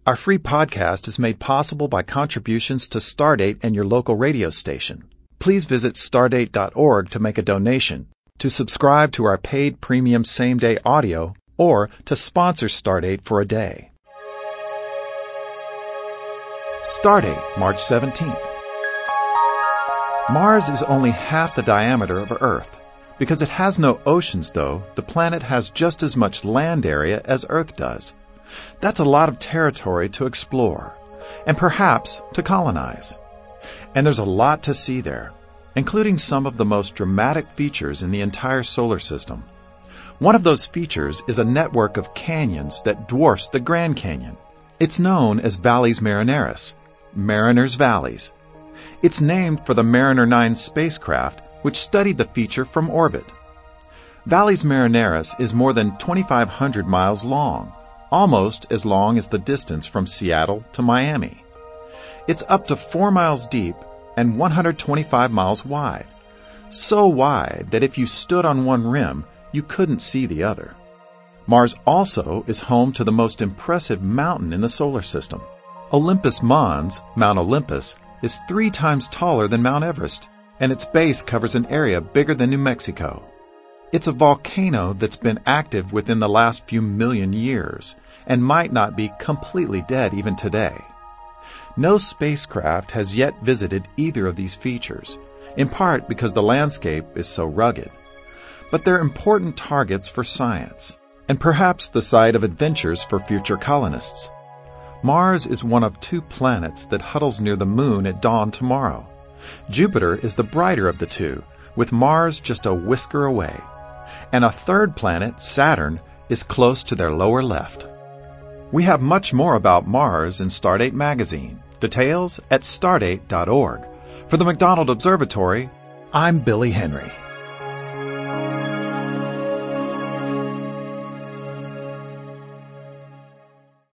Our free podcast is made possible by contributions to Stardate and your local radio station. Please visit stardate.org to make a donation, to subscribe to our paid premium same-day audio, or to sponsor Stardate for a day. Stardate, March 17th. Mars is only half the diameter of Earth. Because it has no oceans, though, the planet has just as much land area as Earth does. That's a lot of territory to explore, and perhaps to colonize. And there's a lot to see there, including some of the most dramatic features in the entire solar system. One of those features is a network of canyons that dwarfs the Grand Canyon. It's known as Valles Marineris, Mariner's Valleys. It's named for the Mariner 9 spacecraft, which studied the feature from orbit. Valles Marineris is more than 2,500 miles long, almost as long as the distance from Seattle to Miami. It's up to 4 miles deep and 125 miles wide, so wide that if you stood on one rim, you couldn't see the other. Mars also is home to the most impressive mountain in the solar system. Olympus Mons, Mount Olympus, is 3 times taller than Mount Everest, and its base covers an area bigger than New Mexico. It's a volcano that's been active within the last few million years and might not be completely dead even today. No spacecraft has yet visited either of these features, in part because the landscape is so rugged. But they're important targets for science, and perhaps the site of adventures for future colonists. Mars is one of 2 planets that huddles near the Moon at dawn tomorrow. Jupiter is the brighter of the 2, with Mars just a whisker away. And a 3rd planet, Saturn, is close to their lower left. We have much more about Mars in Stardate magazine. Details at stardate.org. For the McDonald Observatory, I'm Billy Henry.